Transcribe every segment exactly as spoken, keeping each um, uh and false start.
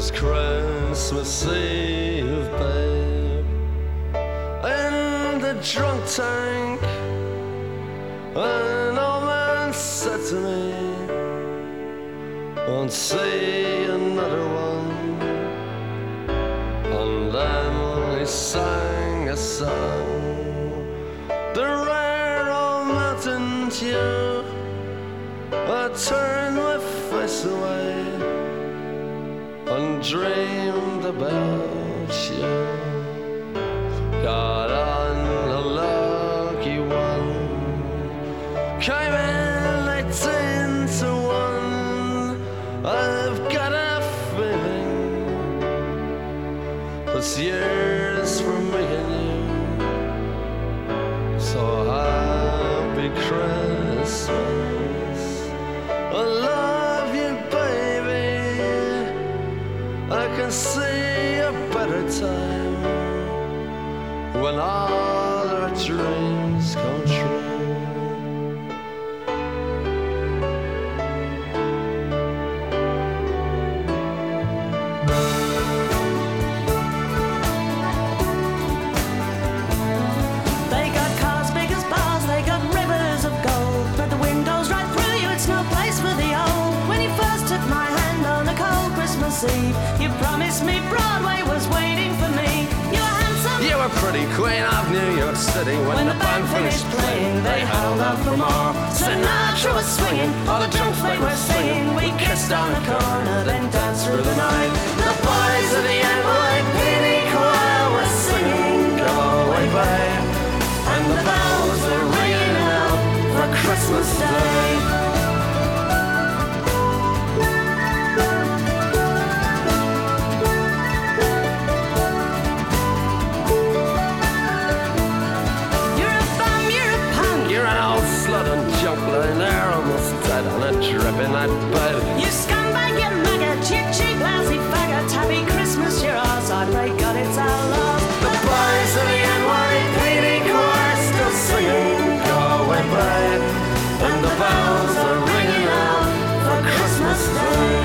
was Christmas Eve, babe, in the drunk tank. An old man said to me, won't see another one. And then he sang a song, the rare old mountain dew. I turned my face away and dreamed about you. Got on a lucky one, came in eighteen to one. I've got a feeling this year's for me and you. So happy Christmas, I love you, baby. I can see a better time when all our dreams come true. They got cars big as bars, they got rivers of gold, but the windows right through you, it's no place for the old. When you first took my hand on a cold Christmas Eve, you promised me Broadway was waiting for me. You were handsome, You were pretty queen of New York City. When, when the band finished playing, they held out for more. Sinatra was swinging, all the drunks they were singing. We kissed on the corner, then danced through the night. The boys of the N Y P D choir were singing, "Go away, babe," and the bells were ringing out for Christmas Day. You're a bum, you're a punk, You're an old slut and junk lying there almost dead on a drip in that bed. you scumbag, you maggot, you cheap, lousy faggot. Happy Christmas, you're ours, I pray God it's our love. The boys of the N Y P D choir still singing, "Go away, babe," and the bells are ringing out for Christmas Day.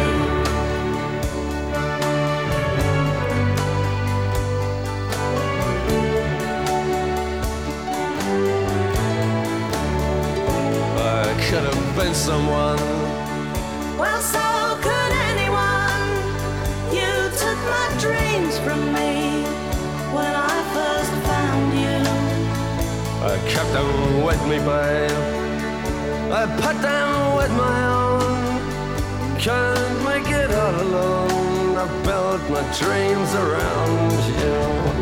I could have been someone. Well, so could anyone. You took my dreams from me when I first found you. I kept them with me, babe. I put them with my own. Can't make it all alone. I built my dreams around you.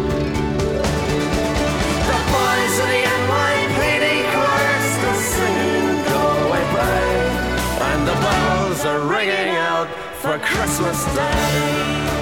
The boys of the N Y P D choir still singing, "Go away, babe," and the bells are ringing out for Christmas Day.